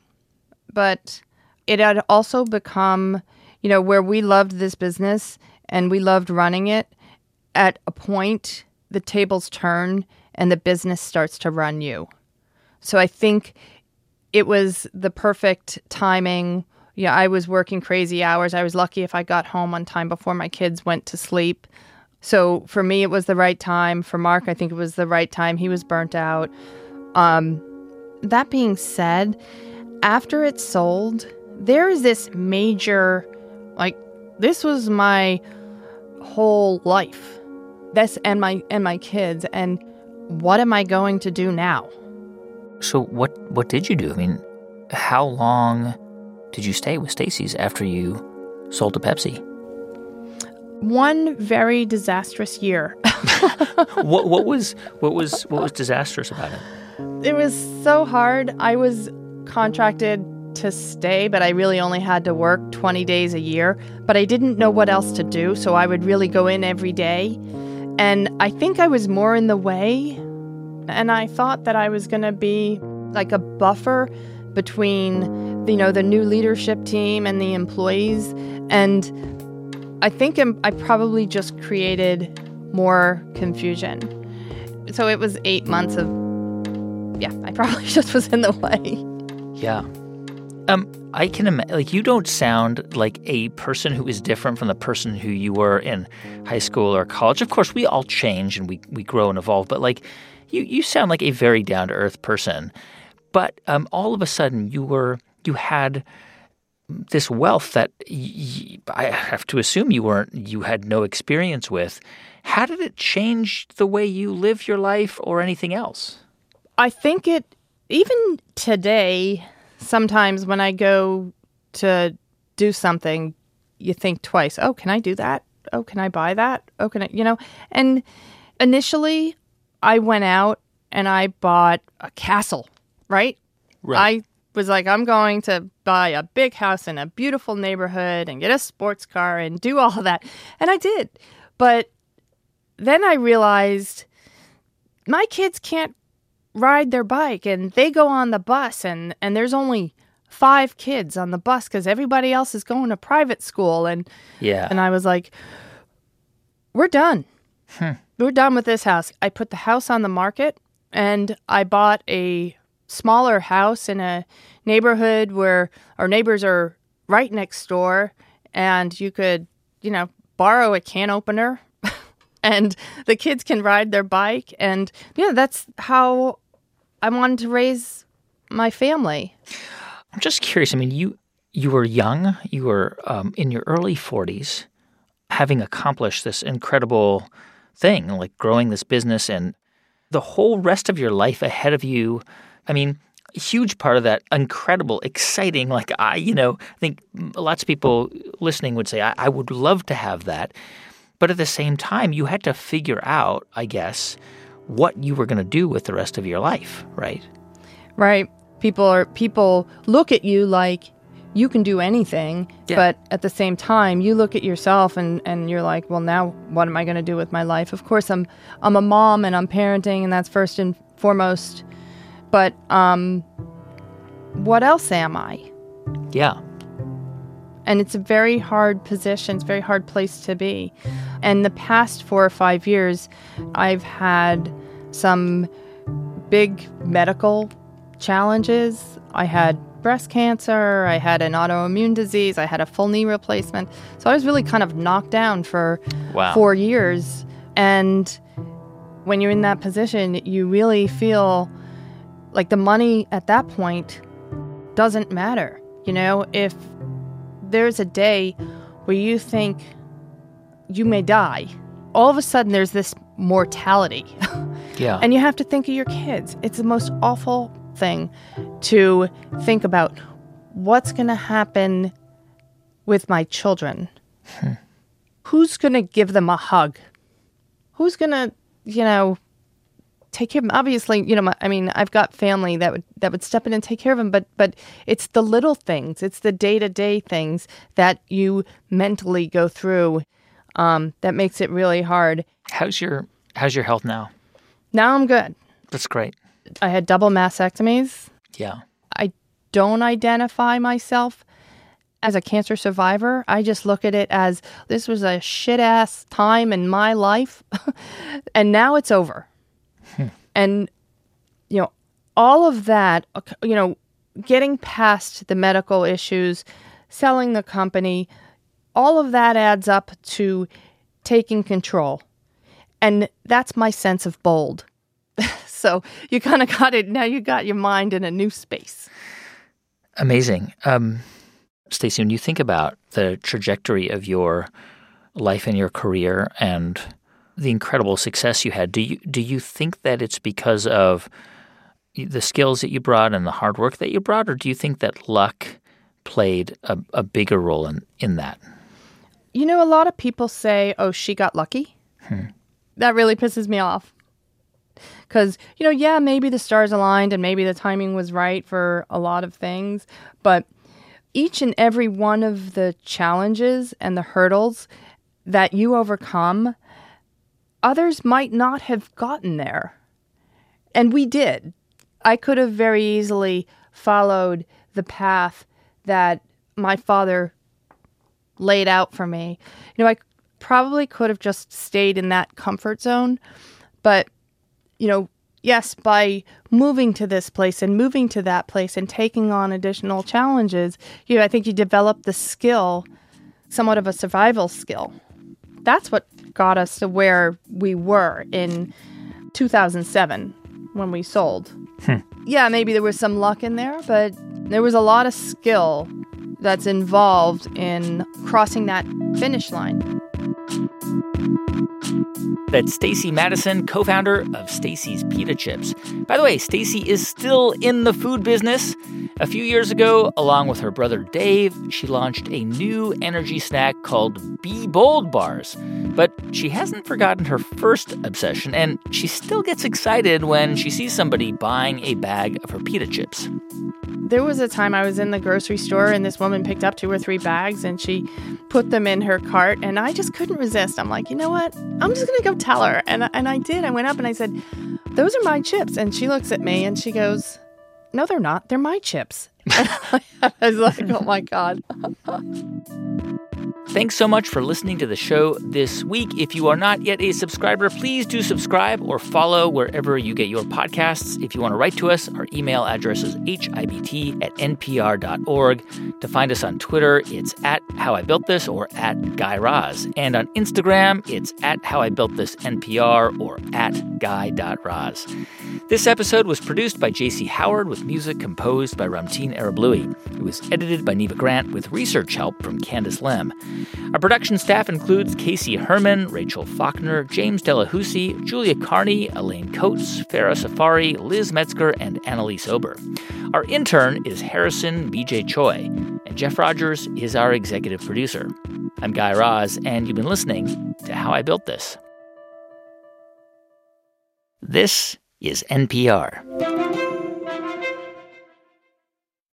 but it had also become, you know, where we loved this business and we loved running it. At a point, the tables turn and the business starts to run you. So I think it was the perfect timing. Yeah, I was working crazy hours. I was lucky if I got home on time before my kids went to sleep. So for me, it was the right time. For Mark, I think it was the right time. He was burnt out. Um, that being said, after it sold, there is this major, like, this was my whole life. This and my and my kids. And what am I going to do now? So what what did you do? I mean, how long did you stay with Stacy's after you sold to Pepsi? One very disastrous year. what what was what was what was disastrous about it? It was so hard. I was contracted to stay, but I really only had to work twenty days a year. But I didn't know what else to do, so I would really go in every day. And I think I was more in the way. And I thought that I was going to be like a buffer between, you know, the new leadership team and the employees. And I think I'm, I probably just created more confusion. So it was eight months of, yeah, I probably just was in the way. Yeah. Um, I can imagine, like, you don't sound like a person who is different from the person who you were in high school or college. Of course, we all change and we, we grow and evolve, but, like, you, you sound like a very down-to-earth person. But um, all of a sudden, you were, you had this wealth that y- I have to assume you weren't, you had no experience with. How did it change the way you live your life or anything else? I think it, even today, sometimes when I go to do something, you think twice. Oh, can I do that? Oh, can I buy that? Oh, can I, you know? And initially, I went out and I bought a castle, right? Right. I was like, I'm going to buy a big house in a beautiful neighborhood and get a sports car and do all of that. And I did. But then I realized my kids can't ride their bike and they go on the bus and, and there's only five kids on the bus because everybody else is going to private school. And Yeah. and I was like, we're done. Hmm. We're done with this house. I put the house on the market and I bought a smaller house in a neighborhood where our neighbors are right next door and you could, you know, borrow a can opener and the kids can ride their bike. And, yeah, that's how I wanted to raise my family. I'm just curious. I mean, you you were young. You were um, in your early forties, having accomplished this incredible thing, like growing this business and the whole rest of your life ahead of you. I mean, a huge part of that incredible, exciting, like I, you know, I think lots of people listening would say, I, I would love to have that. But at the same time, you had to figure out, I guess, what you were going to do with the rest of your life, right? Right. People are people look at you like you can do anything, Yeah. but at the same time, you look at yourself and, and you're like, well, now what am I going to do with my life? Of course, I'm I'm a mom and I'm parenting, and that's first and foremost. But um, what else am I? Yeah. And it's a very hard position. It's a very hard place to be. And the past four or five years, I've had some big medical challenges. I had breast cancer. I had an autoimmune disease. I had a full knee replacement. So I was really kind of knocked down for Wow. four years. And when you're in that position, you really feel like the money at that point doesn't matter. You know, if there's a day where you think you may die, all of a sudden there's this mortality. Yeah. And you have to think of your kids. It's the most awful thing to think about. What's going to happen with my children? Hmm. Who's going to give them a hug? Who's going to, you know, take care of them? Obviously, you know, my, I mean, I've got family that would that would step in and take care of them, but but it's the little things, it's the day-to-day things that you mentally go through um, that makes it really hard. How's your How's your health now? Now I'm good. That's great. I had double mastectomies. Yeah. I don't identify myself as a cancer survivor. I just look at it as this was a shit-ass time in my life, and now it's over. Hmm. And, you know, all of that, you know, getting past the medical issues, selling the company, all of that adds up to taking control. And that's my sense of bold. So you kind of got it. Now you got your mind in a new space. Amazing. Um, Stacey, when you think about the trajectory of your life and your career and the incredible success you had, do you do you think that it's because of the skills that you brought and the hard work that you brought, or do you think that luck played a, a bigger role in, in that? You know, a lot of people say, oh, she got lucky. Hmm. That really pisses me off. Because, you know, yeah, maybe the stars aligned and maybe the timing was right for a lot of things. But each and every one of the challenges and the hurdles that you overcome, others might not have gotten there. And we did. I could have very easily followed the path that my father laid out for me. You know, I probably could have just stayed in that comfort zone. But, you know, yes, by moving to this place and moving to that place and taking on additional challenges, you know, I think you develop the skill, somewhat of a survival skill. That's what got us to where we were in two thousand seven when we sold. Hmm. Yeah, maybe there was some luck in there, but there was a lot of skill that's involved in crossing that finish line. That's Stacey Madison, co-founder of Stacey's Pita Chips. By the way, Stacey is still in the food business. A few years ago, along with her brother Dave, she launched a new energy snack called Be Bold Bars. But she hasn't forgotten her first obsession, and she still gets excited when she sees somebody buying a bag of her pita chips. There was a time I was in the grocery store and this woman picked up two or three bags and she put them in her cart and I just couldn't resist. I'm like, you know what? I'm just going to go tell her. And, and I did. I went up and I said, those are my chips. And she looks at me and she goes, no, they're not. They're my chips. I was like, oh my God. Thanks so much for listening to the show this week. If you are not yet a subscriber, please do subscribe or follow wherever you get your podcasts. If you want to write to us, our email address is h i b t at n p r dot org. To find us on Twitter, it's at How I Built This or at Guy Raz. And on Instagram, it's at How I Built This N P R or at guy dot raz. This episode was produced by J C Howard with music composed by Ramtin Arablouei. It was edited by Neva Grant with research help from Candice Lem. Our production staff includes Casey Herman, Rachel Faulkner, James Delahousie, Julia Carney, Elaine Coates, Farah Safari, Liz Metzger, and Annalise Ober. Our intern is Harrison B J Choi, and Jeff Rogers is our executive producer. I'm Guy Raz, and you've been listening to How I Built This. This is N P R.